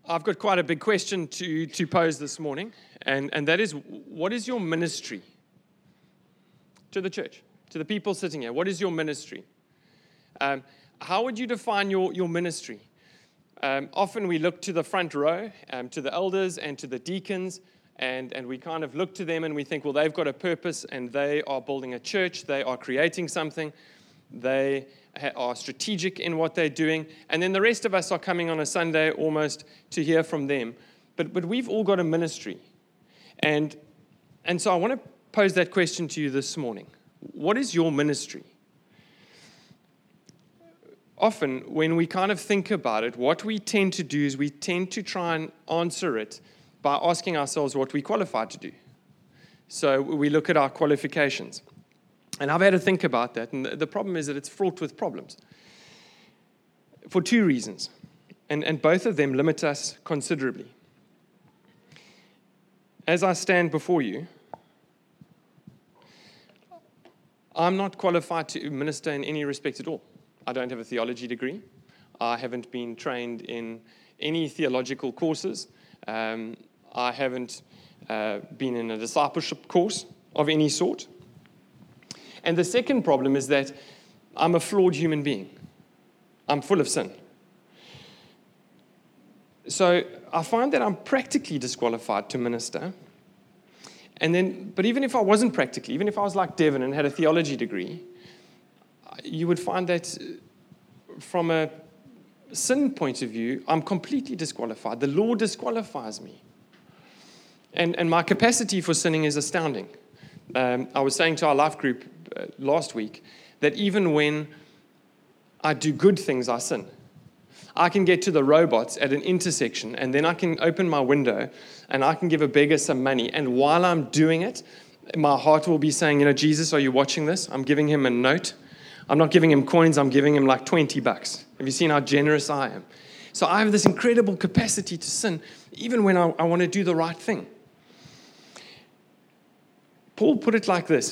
I've got quite a big question to pose this morning, and that is, what is your ministry to the church, to the people sitting here? What is your ministry? How would you define your ministry? Often we look to the front row, to the elders and to the deacons, and we kind of look to them and we think, well, they've got a purpose and they are building a church, they are creating something, they are strategic in what they're doing, and then the rest of us are coming on a Sunday almost to hear from them. But we've all got a ministry. And so I want to pose that question to you this morning. What is your ministry? Often, when we kind of think about it, what we tend to do is we tend to try and answer it by asking ourselves what we qualified to do. So we look at our qualifications. And I've had to think about that, and the problem is that it's fraught with problems for two reasons, and both of them limit us considerably. As I stand before you, I'm not qualified to minister in any respect at all. I don't have a theology degree. I haven't been trained in any theological courses. I haven't been in a discipleship course of any sort. And the second problem is that I'm a flawed human being. I'm full of sin. So I find that I'm practically disqualified to minister. But even if I wasn't practically, even if I was like Devin and had a theology degree, you would find that from a sin point of view, I'm completely disqualified. The law disqualifies me. And my capacity for sinning is astounding. I was saying to our life group last week that even when I do good things, I sin. I can get to the robots at an intersection, and then I can open my window, and I can give a beggar some money. And while I'm doing it, my heart will be saying, Jesus, are you watching this? I'm giving him a note. I'm not giving him coins. I'm giving him like $20. Have you seen how generous I am? So I have this incredible capacity to sin, even when I want to do the right thing. Paul put it like this.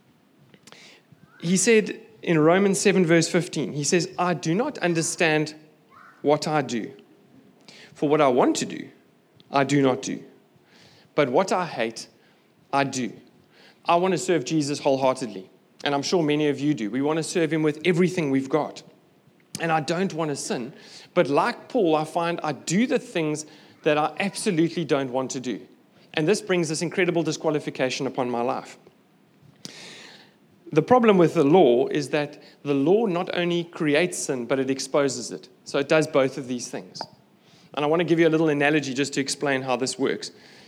He said in Romans 7, verse 15, he says, I do not understand what I do. For what I want to do, I do not do. But what I hate, I do. I want to serve Jesus wholeheartedly. And I'm sure many of you do. We want to serve him with everything we've got. And I don't want to sin. But like Paul, I find I do the things that I absolutely don't want to do. And this brings this incredible disqualification upon my life. The problem with the law is that the law not only creates sin, but it exposes it. So it does both of these things. And I want to give you a little analogy just to explain how this works.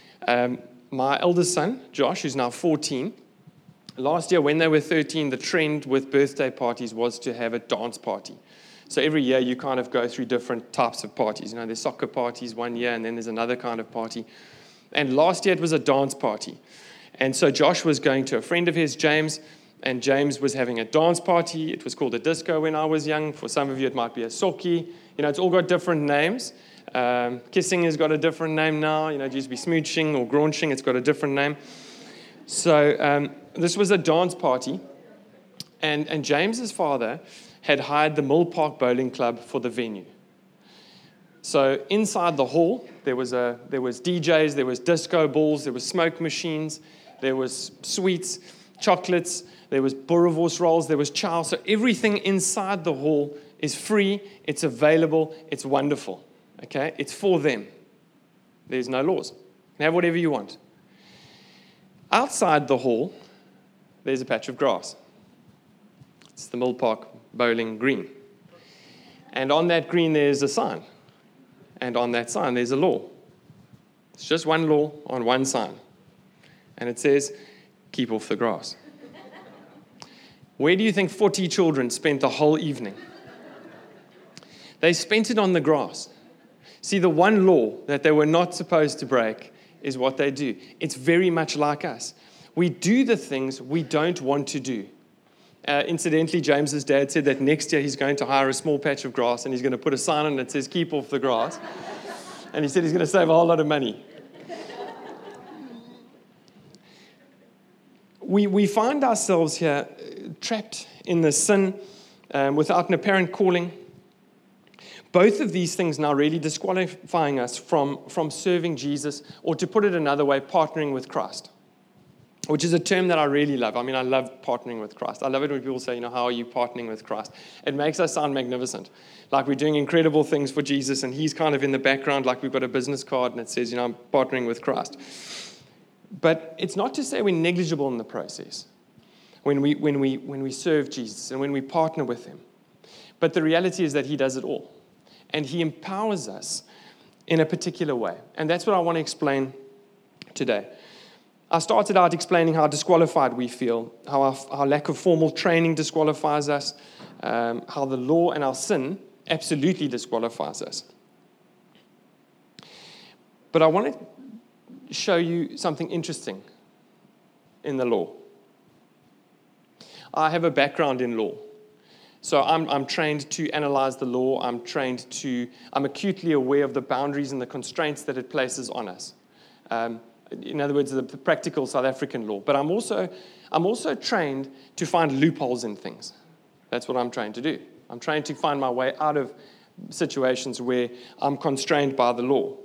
My eldest son, Josh, who's now 14, last year when they were 13, the trend with birthday parties was to have a dance party. So every year you kind of go through different types of parties. There's soccer parties one year, and then there's another kind of party. And last year it was a dance party. And so Josh was going to a friend of his, James, and James was having a dance party. It was called a disco when I was young. For some of you, it might be a socky. It's all got different names. Kissing has got a different name now. It used to be smooching or graunching. It's got a different name. So this was a dance party. And James's father had hired the Mill Park Bowling Club for the venue. So inside the hall, there was DJs, there was disco balls, there was smoke machines, there was sweets, chocolates, there was boerewors rolls, there was chow. So everything inside the hall is free, it's available, it's wonderful. Okay? It's for them. There's no laws. You can have whatever you want. Outside the hall, there's a patch of grass. It's the Mill Park Bowling Green. And on that green, there's a sign. And on that sign, there's a law. It's just one law on one sign. And it says, keep off the grass. Where do you think 40 children spent the whole evening? They spent it on the grass. See, the one law that they were not supposed to break is what they do. It's very much like us. We do the things we don't want to do. Incidentally, James's dad said that next year he's going to hire a small patch of grass and he's going to put a sign on it that says, keep off the grass. And he said he's going to save a whole lot of money. We find ourselves here trapped in the sin without an apparent calling. both of these things now really disqualifying us from serving Jesus, or to put it another way, partnering with Christ, which is a term that I really love. I mean, I love partnering with Christ. I love it when people say, how are you partnering with Christ? It makes us sound magnificent, like we're doing incredible things for Jesus, and he's kind of in the background, like we've got a business card, and it says, I'm partnering with Christ. But it's not to say we're negligible in the process when we serve Jesus and when we partner with him. But the reality is that he does it all, and he empowers us in a particular way. And that's what I want to explain today. I started out explaining how disqualified we feel, how our lack of formal training disqualifies us, how the law and our sin absolutely disqualifies us. But I want to show you something interesting in the law. I have a background in law. So I'm trained to analyze the law. I'm acutely aware of the boundaries and the constraints that it places on us. In other words, the practical South African law. But I'm also trained to find loopholes in things. That's what I'm trained to do. I'm trained to find my way out of situations where I'm constrained by the law.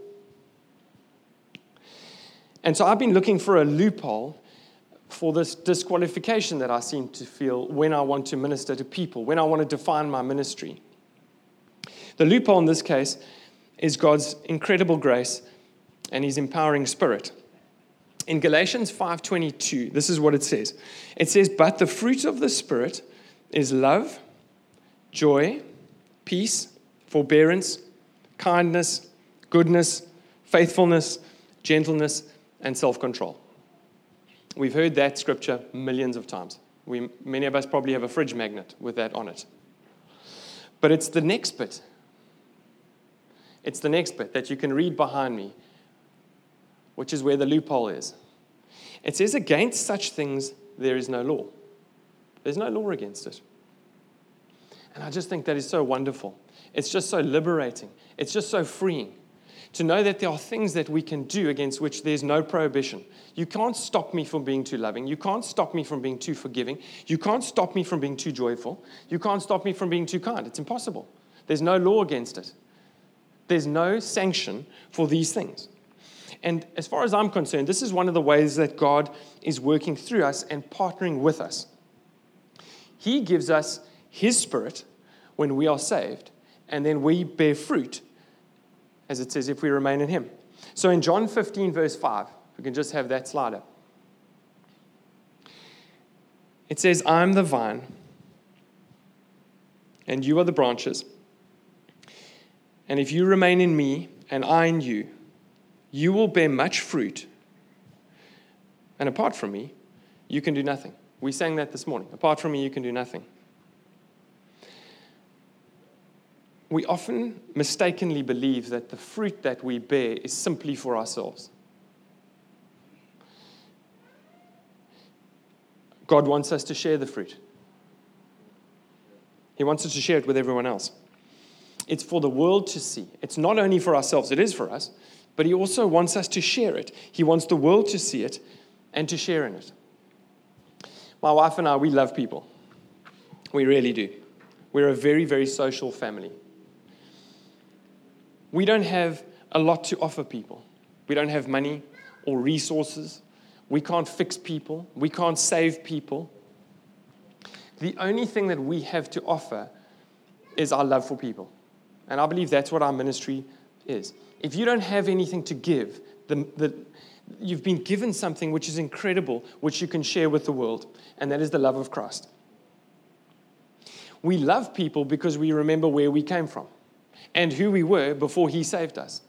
And so I've been looking for a loophole for this disqualification that I seem to feel when I want to minister to people, when I want to define my ministry. The loophole in this case is God's incredible grace and his empowering spirit. In Galatians 5:22, this is what it says. It says, "But the fruit of the Spirit is love, joy, peace, forbearance, kindness, goodness, faithfulness, gentleness, and self-control." We've heard that scripture millions of times. Many of us probably have a fridge magnet with that on it. But it's the next bit. It's the next bit that you can read behind me, which is where the loophole is. It says, "Against such things there is no law." There's no law against it. And I just think that is so wonderful. It's just so liberating. It's just so freeing to know that there are things that we can do against which there's no prohibition. You can't stop me from being too loving. You can't stop me from being too forgiving. You can't stop me from being too joyful. You can't stop me from being too kind. It's impossible. There's no law against it. There's no sanction for these things. And as far as I'm concerned, this is one of the ways that God is working through us and partnering with us. He gives us his Spirit when we are saved, and then we bear fruit, as it says, if we remain in him. So in John 15, verse 5, we can just have that slide up. It says, "I am the vine, and you are the branches. And if you remain in me, and I in you, you will bear much fruit. And apart from me, you can do nothing." We sang that this morning. Apart from me, you can do nothing. We often mistakenly believe that the fruit that we bear is simply for ourselves. God wants us to share the fruit. He wants us to share it with everyone else. It's for the world to see. It's not only for ourselves, it is for us, but he also wants us to share it. He wants the world to see it and to share in it. My wife and I, we love people. We really do. We're a very, very social family. We don't have a lot to offer people. We don't have money or resources. We can't fix people. We can't save people. The only thing that we have to offer is our love for people. And I believe that's what our ministry is. If you don't have anything to give, you've been given something which is incredible, which you can share with the world, and that is the love of Christ. We love people because we remember where we came from and who we were before he saved us.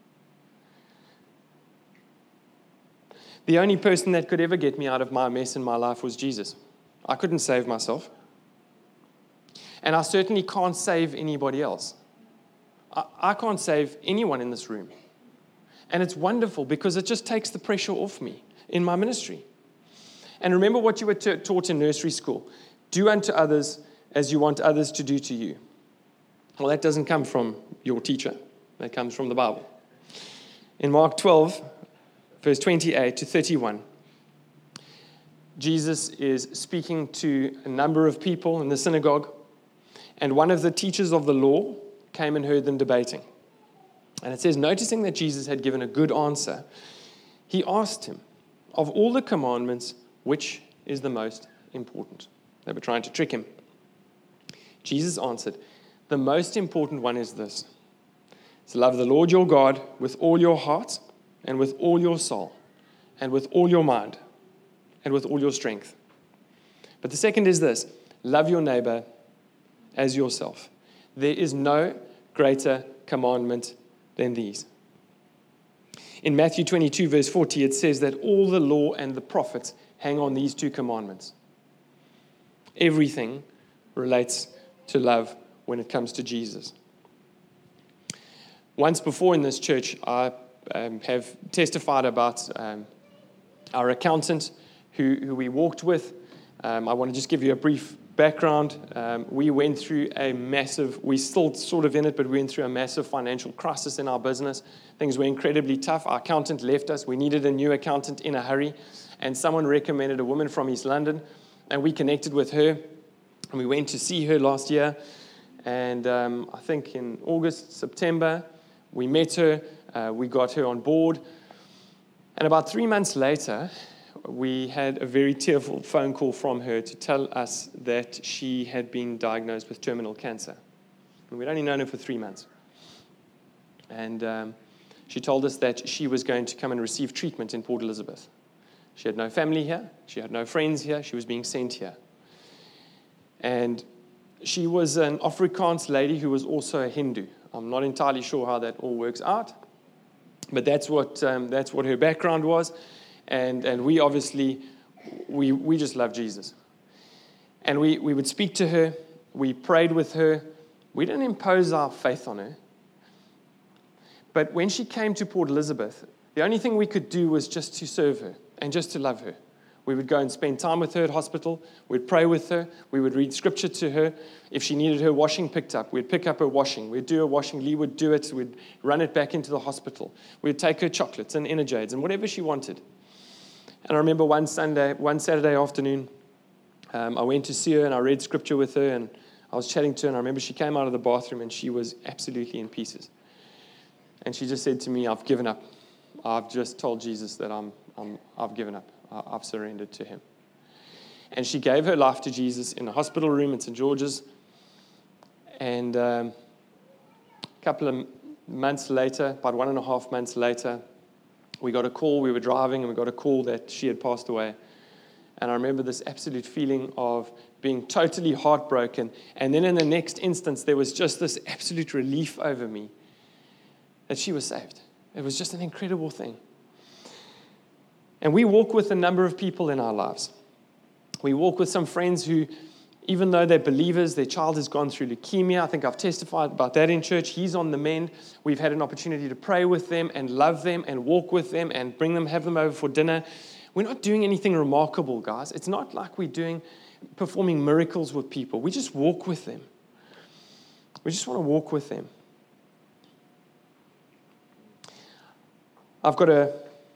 The only person that could ever get me out of my mess in my life was Jesus. I couldn't save myself. And I certainly can't save anybody else. I can't save anyone in this room. And it's wonderful because it just takes the pressure off me in my ministry. And remember what you were taught in nursery school. Do unto others as you want others to do to you. Well, that doesn't come from your teacher. That comes from the Bible. In Mark 12, verse 28 to 31, Jesus is speaking to a number of people in the synagogue. And one of the teachers of the law came and heard them debating. And it says, noticing that Jesus had given a good answer, he asked him, of all the commandments, which is the most important? They were trying to trick him. Jesus answered, the most important one is this: to love the Lord your God with all your heart and with all your soul and with all your mind and with all your strength. But the second is this: love your neighbor as yourself. There is no greater commandment than these. In Matthew 22, verse 40, it says that all the law and the prophets hang on these two commandments. Everything relates to love when it comes to Jesus. Once before in this church, I have testified about our accountant who we walked with. I want to just give you a brief background. We went through we're still sort of in it, but we went through a massive financial crisis in our business. Things were incredibly tough. Our accountant left us. We needed a new accountant in a hurry. And someone recommended a woman from East London. And we connected with her. And we went to see her last year. And I think in August, September, we met her. We got her on board. And about 3 months later, we had a very tearful phone call from her to tell us that she had been diagnosed with terminal cancer. And we'd only known her for 3 months. And she told us that she was going to come and receive treatment in Port Elizabeth. She had no family here. She had no friends here. She was being sent here. And she was an Afrikaans lady who was also a Hindu. I'm not entirely sure how that all works out. But that's what her background was. And we obviously, we just love Jesus. And we would speak to her. We prayed with her. We didn't impose our faith on her. But when she came to Port Elizabeth, the only thing we could do was just to serve her and just to love her. We would go and spend time with her at hospital. We'd pray with her. We would read scripture to her. If she needed her washing picked up, we'd pick up her washing. We'd do her washing. Lee would do it. We'd run it back into the hospital. We'd take her chocolates and Energides and whatever she wanted. And I remember one Saturday afternoon, I went to see her and I read scripture with her and I was chatting to her and I remember she came out of the bathroom and she was absolutely in pieces. And she just said to me, I've given up. I've just told Jesus that I've given up. I've surrendered to him. And she gave her life to Jesus in a hospital room in St. George's. And a couple of months later, about 1.5 months later, we got a call. We were driving and we got a call that she had passed away. And I remember this absolute feeling of being totally heartbroken. And then in the next instance, there was just this absolute relief over me that she was saved. It was just an incredible thing. And we walk with a number of people in our lives. We walk with some friends who, even though they're believers, their child has gone through leukemia. I think I've testified about that in church. He's on the mend. We've had an opportunity to pray with them and love them and walk with them and have them over for dinner. We're not doing anything remarkable, guys. It's not like we're performing miracles with people. We just walk with them. We just want to walk with them. I've got a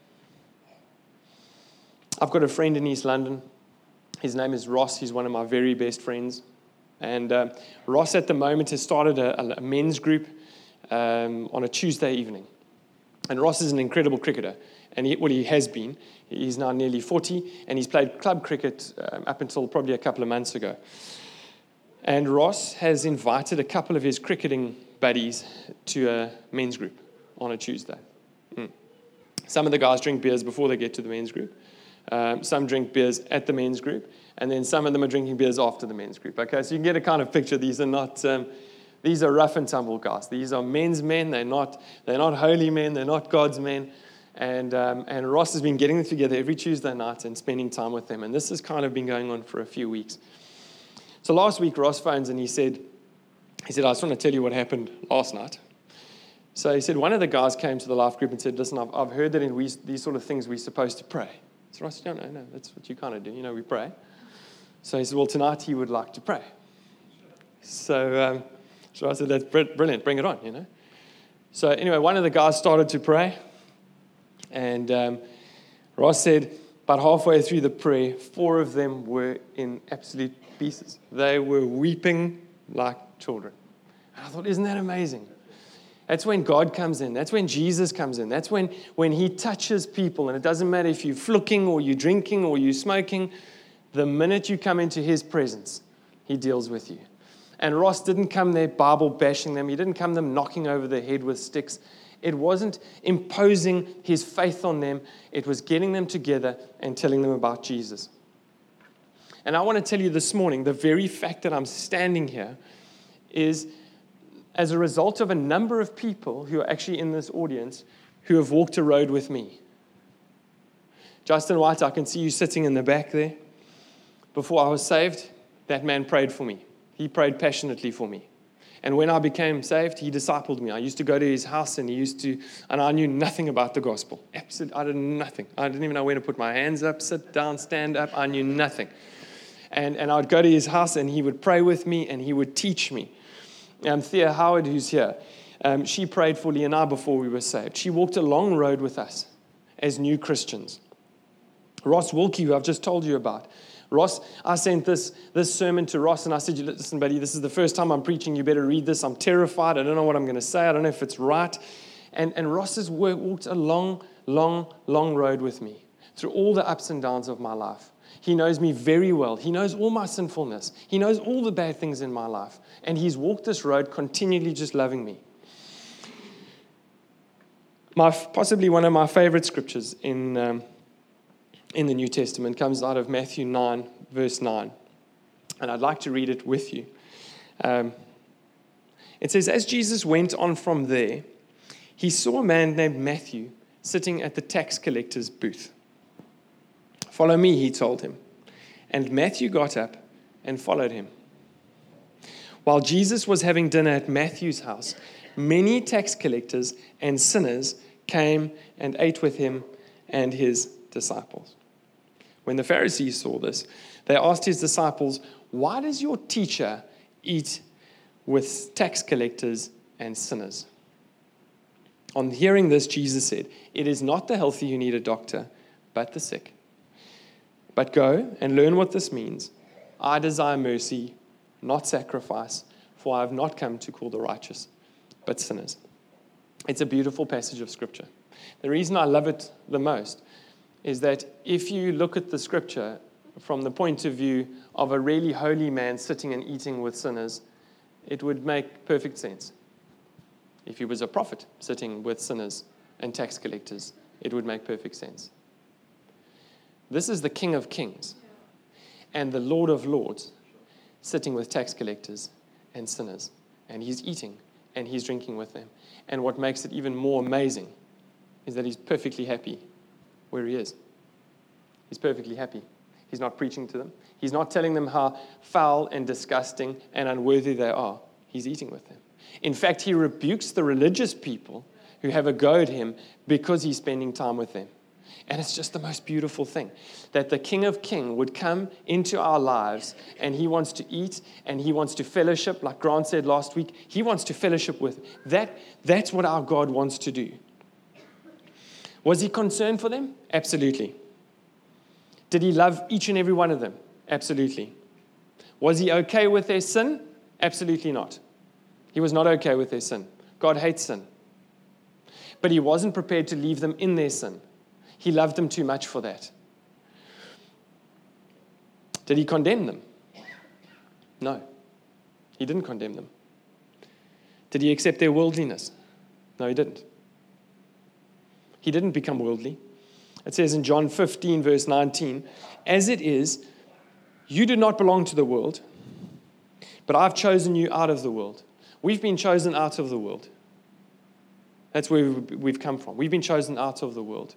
friend in East London. His name is Ross. He's one of my very best friends. And Ross at the moment has started a men's group on a Tuesday evening. And Ross is an incredible cricketer. And he has been. He's now nearly 40. And he's played club cricket up until probably a couple of months ago. And Ross has invited a couple of his cricketing buddies to a men's group on a Tuesday. Some of the guys drink beers before they get to the men's group. Some drink beers at the men's group, and then some of them are drinking beers after the men's group. Okay, so you can get a kind of picture. These are rough and tumble guys. These are men's men. They're not holy men. They're not God's men. And Ross has been getting them together every Tuesday night and spending time with them. And this has kind of been going on for a few weeks. So last week Ross phones and he said, I just want to tell you what happened last night. So he said, one of the guys came to the life group and said, listen, I've heard that in these sort of things we're supposed to pray. So I said, no, that's what you kind of do. We pray. So he said, well, tonight he would like to pray. So I said, that's brilliant, bring it on, So anyway, one of the guys started to pray. And Ross said, about halfway through the prayer, 4 of them were in absolute pieces. They were weeping like children. And I thought, isn't that amazing? That's when God comes in. That's when Jesus comes in. That's when he touches people. And it doesn't matter if you're fluking or you're drinking or you're smoking. The minute you come into his presence, he deals with you. And Ross didn't come there Bible bashing them. He didn't come them knocking over the head with sticks. It wasn't imposing his faith on them. It was getting them together and telling them about Jesus. And I want to tell you this morning, the very fact that I'm standing here is as a result of a number of people who are actually in this audience who have walked a road with me. Justin White, I can see you sitting in the back there. Before I was saved, that man prayed for me. He prayed passionately for me. And when I became saved, he discipled me. I used to go to his house and I knew nothing about the gospel. Absolutely, I did nothing. I didn't even know where to put my hands up, sit down, stand up. I knew nothing. And I would go to his house and he would pray with me and he would teach me. Thea Howard, who's here, she prayed for Lee and I before we were saved. She walked a long road with us as new Christians. Ross Wilkie, who I've just told you about. Ross, I sent this sermon to Ross and I said, listen, buddy, this is the first time I'm preaching. You better read this. I'm terrified. I don't know what I'm going to say. I don't know if it's right. And Ross has walked a long, long, long road with me through all the ups and downs of my life. He knows me very well. He knows all my sinfulness. He knows all the bad things in my life. And he's walked this road continually just loving me. Possibly one of my favorite scriptures in the New Testament comes out of Matthew 9, verse 9. And I'd like to read it with you. It says, as Jesus went on from there, he saw a man named Matthew sitting at the tax collector's booth. Follow me, he told him. And Matthew got up and followed him. While Jesus was having dinner at Matthew's house, many tax collectors and sinners came and ate with him and his disciples. When the Pharisees saw this, they asked his disciples, why does your teacher eat with tax collectors and sinners? On hearing this, Jesus said, it is not the healthy who need a doctor, but the sick. But go and learn what this means. I desire mercy, not sacrifice, for I have not come to call the righteous, but sinners. It's a beautiful passage of Scripture. The reason I love it the most is that if you look at the Scripture from the point of view of a really holy man sitting and eating with sinners, it would make perfect sense. If he was a prophet sitting with sinners and tax collectors, it would make perfect sense. This is the King of Kings and the Lord of Lords sitting with tax collectors and sinners. And he's eating and he's drinking with them. And what makes it even more amazing is that he's perfectly happy where he is. He's perfectly happy. He's not preaching to them. He's not telling them how foul and disgusting and unworthy they are. He's eating with them. In fact, he rebukes the religious people who have a go at him because he's spending time with them. And it's just the most beautiful thing that the King of Kings would come into our lives and he wants to eat and he wants to fellowship, like Grant said last week. He wants to fellowship with that. That's what our God wants to do. Was he concerned for them? Absolutely. Did he love each and every one of them? Absolutely. Was he okay with their sin? Absolutely not. He was not okay with their sin. God hates sin. But he wasn't prepared to leave them in their sin. He loved them too much for that. Did he condemn them? No. He didn't condemn them. Did he accept their worldliness? No, he didn't. He didn't become worldly. It says in John 15, verse 19, as it is, you do not belong to the world, but I've chosen you out of the world. We've been chosen out of the world. That's where we've come from. We've been chosen out of the world.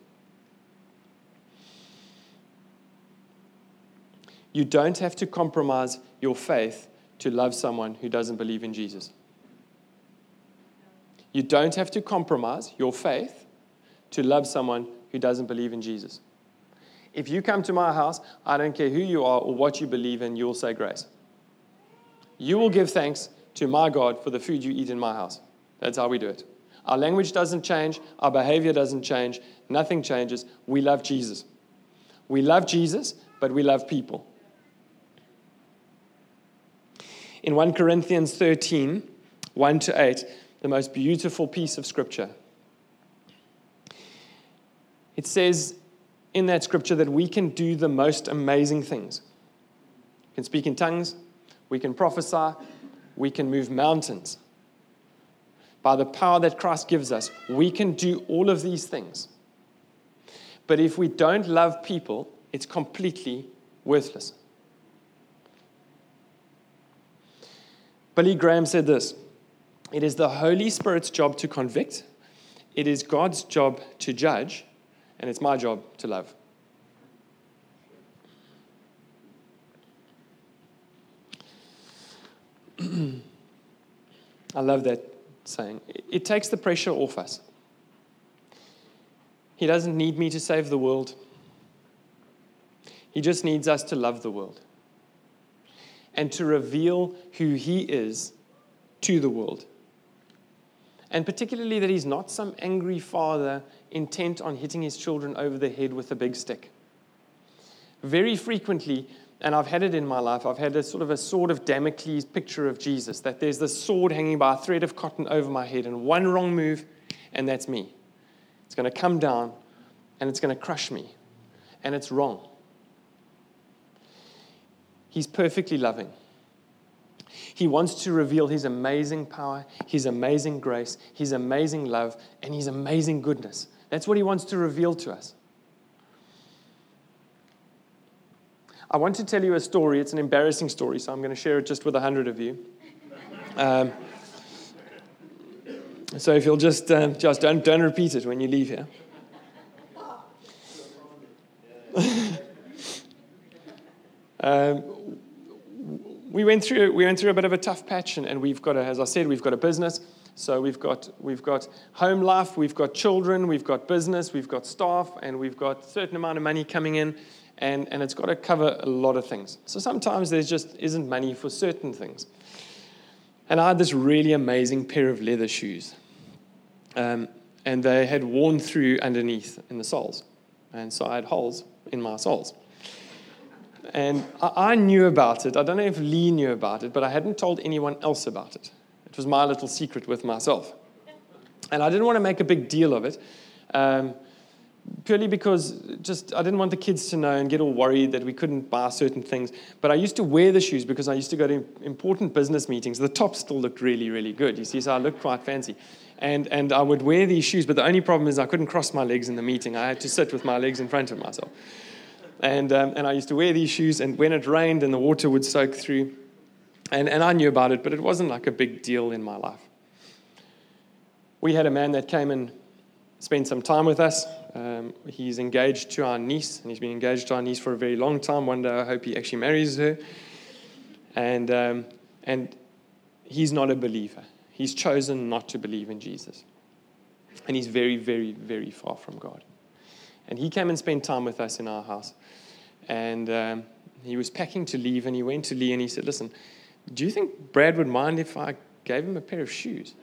You don't have to compromise your faith to love someone who doesn't believe in Jesus. You don't have to compromise your faith to love someone who doesn't believe in Jesus. If you come to my house, I don't care who you are or what you believe in, you'll say grace. You will give thanks to my God for the food you eat in my house. That's how we do it. Our language doesn't change. Our behavior doesn't change. Nothing changes. We love Jesus. We love Jesus, but we love people. In 1 Corinthians 13, 1 to 8, the most beautiful piece of scripture. It says in that scripture that we can do the most amazing things. We can speak in tongues, we can prophesy, we can move mountains. By the power that Christ gives us, we can do all of these things. But if we don't love people, it's completely worthless. Billy Graham said this: "It is the Holy Spirit's job to convict, it is God's job to judge, and it's my job to love." I love that saying. It takes the pressure off us. He doesn't need me to save the world. He just needs us to love the world and to reveal who He is to the world. And particularly that He's not some angry father intent on hitting His children over the head with a big stick. Very frequently, and I've had it in my life, I've had a sort of a sword of Damocles picture of Jesus, that there's this sword hanging by a thread of cotton over my head, and one wrong move, and that's me. It's going to come down, and it's going to crush me, and it's wrong. He's perfectly loving. He wants to reveal His amazing power, His amazing grace, His amazing love, and His amazing goodness. That's what He wants to reveal to us. I want to tell you a story. It's an embarrassing story, so I'm going to share it just with 100 of you. So if you'll just don't repeat it when you leave here. We went through a bit of a tough patch, and we've got as I said, we've got a business. So we've got home life, we've got children, we've got business, we've got staff, and we've got a certain amount of money coming in, and it's got to cover a lot of things. So sometimes there just isn't money for certain things. And I had this really amazing pair of leather shoes, and they had worn through underneath in the soles, and so I had holes in my soles. And I knew about it. I don't know if Lee knew about it, but I hadn't told anyone else about it. It was my little secret with myself. And I didn't want to make a big deal of it, purely because I didn't want the kids to know and get all worried that we couldn't buy certain things. But I used to wear the shoes because I used to go to important business meetings. The top still looked really, really good, you see, so I looked quite fancy. And I would wear these shoes, but the only problem is I couldn't cross my legs in the meeting. I had to sit with my legs in front of myself. And I used to wear these shoes, and when it rained and the water would soak through, and I knew about it, but it wasn't like a big deal in my life. We had a man that came and spent some time with us. He's engaged to our niece, and he's been engaged to our niece for a very long time. One day I hope he actually marries her. And he's not a believer. He's chosen not to believe in Jesus. And he's very, very, very far from God. And he came and spent time with us in our house. And he was packing to leave, and he went to Lee and he said, "Listen, do you think Brad would mind if I gave him a pair of shoes?"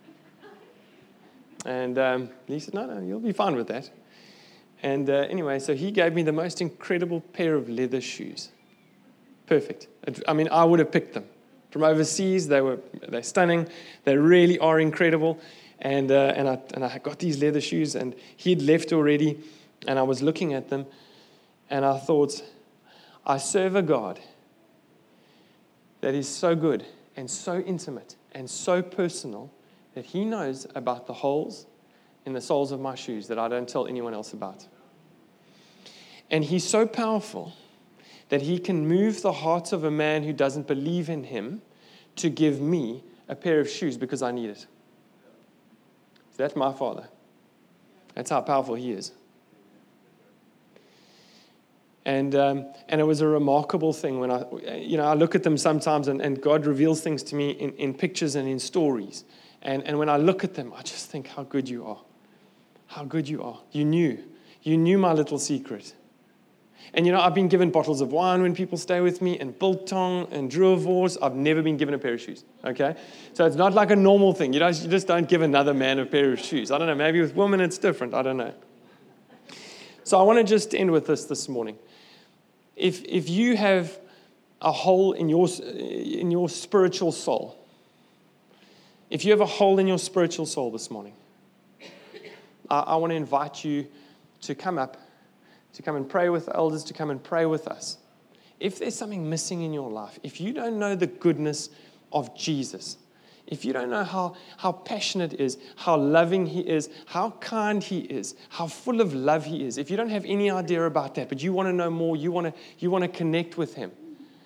And Lee said, no, you'll be fine with that. And anyway, so he gave me the most incredible pair of leather shoes. Perfect. I mean, I would have picked them. From overseas, they're stunning. They really are incredible. And I got these leather shoes, and he'd left already, and I was looking at them, and I thought, I serve a God that is so good and so intimate and so personal that He knows about the holes in the soles of my shoes that I don't tell anyone else about. And He's so powerful that He can move the heart of a man who doesn't believe in Him to give me a pair of shoes because I need it. So that's my Father. That's how powerful He is. And it was a remarkable thing when I look at them sometimes, and God reveals things to me in pictures and in stories. And when I look at them, I just think how good You are. How good You are. You knew my little secret. And I've been given bottles of wine when people stay with me, and biltong and Druivors. I've never been given a pair of shoes. Okay? So it's not like a normal thing. You just don't give another man a pair of shoes. I don't know, maybe with women it's different. I don't know. So I want to just end with this morning. If you have a hole in your spiritual soul, If you have a hole in your spiritual soul this morning, I want to invite you to come up, to come and pray with the elders, to come and pray with us. If there's something missing in your life, if you don't know the goodness of Jesus, if you don't know how passionate he is, how loving he is, how kind he is, how full of love he is, if you don't have any idea about that, but you want to know more, you want to connect with him,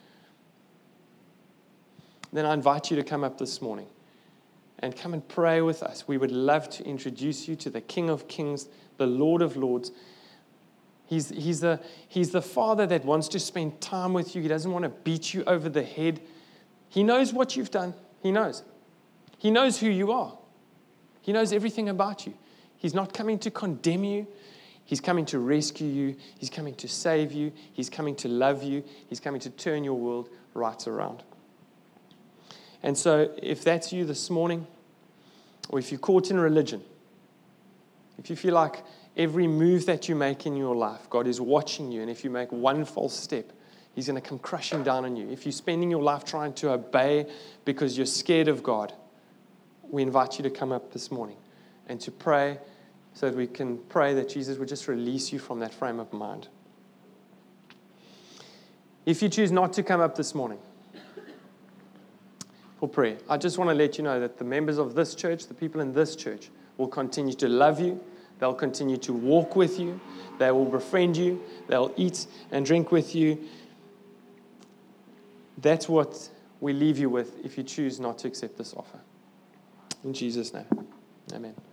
then I invite you to come up this morning and come and pray with us. We would love to introduce you to the King of Kings, the Lord of Lords. He's the Father that wants to spend time with you. He doesn't want to beat you over the head. He knows what you've done. He knows. He knows who you are. He knows everything about you. He's not coming to condemn you. He's coming to rescue you. He's coming to save you. He's coming to love you. He's coming to turn your world right around. And so if that's you this morning, or if you're caught in religion, if you feel like every move that you make in your life, God is watching you, and if you make one false step, He's going to come crushing down on you. If you're spending your life trying to obey because you're scared of God, we invite you to come up this morning and to pray so that we can pray that Jesus would just release you from that frame of mind. If you choose not to come up this morning for prayer, I just want to let you know that the members of this church, the people in this church, will continue to love you. They'll continue to walk with you. They will befriend you. They'll eat and drink with you. That's what we leave you with if you choose not to accept this offer. In Jesus' name, amen.